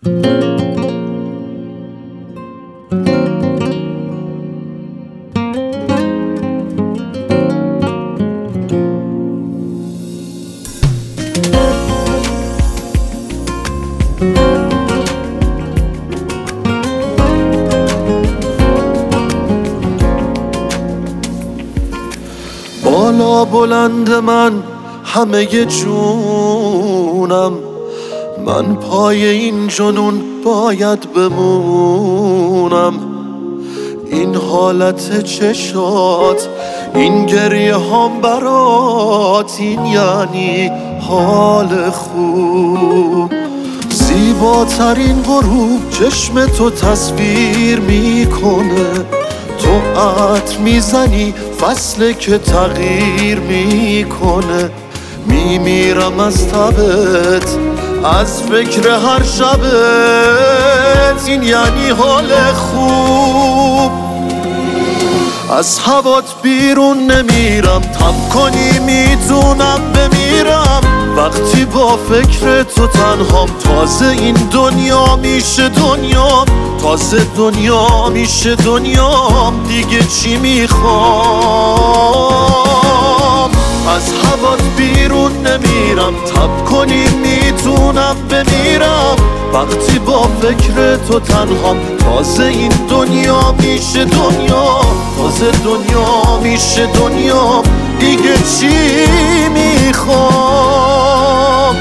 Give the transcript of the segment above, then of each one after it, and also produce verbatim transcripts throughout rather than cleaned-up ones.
بالا بلند من همه جونم، من پای این جنون باید بمونم. این حالت چشات، این گریه هم برات، این یعنی حال خوب. زیباترین غروب چشم تو تصویر میکنه، تو عطر میزنی فصل که تغییر میکنه. میمیرم از تبت، از فکر هر شبت، این یعنی حال خوب. از هوات بیرون نمیرم، تب کنی میتونم بمیرم. وقتی با فکر تو تنهام، تازه این دنیا میشه دنیام، تازه دنیا میشه دنیام. دیگه چی میخوام؟ از هوات بیرون نمیرم، تب کنی میتونم بمیرم. وقتی با فکر تو تنهام، تازه این دنیا میشه دنیا، تازه دنیا میشه دنیا. دیگه چی میخوام؟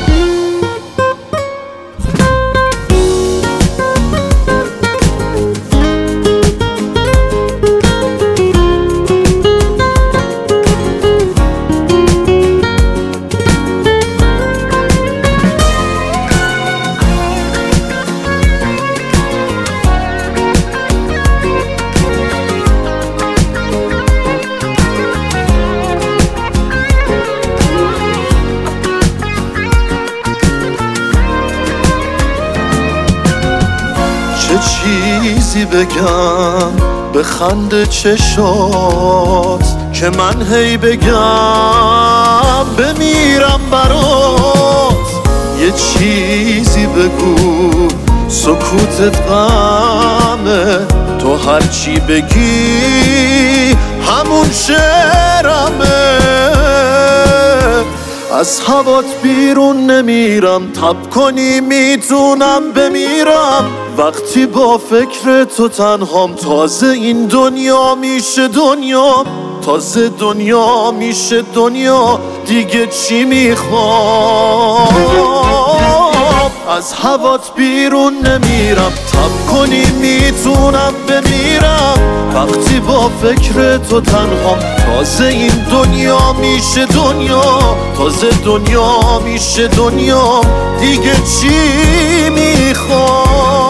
چه چیزی بگم به خنده چشات که من هی بگم بمیرم برات؟ یه چیزی بگو سکوتت غمه، تو هرچی بگی همون شعرمه. از هوات بیرون نمیرم، تب کنی میتونم بمیرم. وقتی با فکر تو تنهام، تازه این دنیا میشه دنیا، تازه دنیا میشه دنیا. دیگه چی میخوام؟ از هوات بیرون نمیرم، تب کنی میتونم بمیرم. وقتی با فکر تو تنهام، تازه این دنیا میشه دنیا، تازه دنیا میشه دنیا. دیگه چی میخوام؟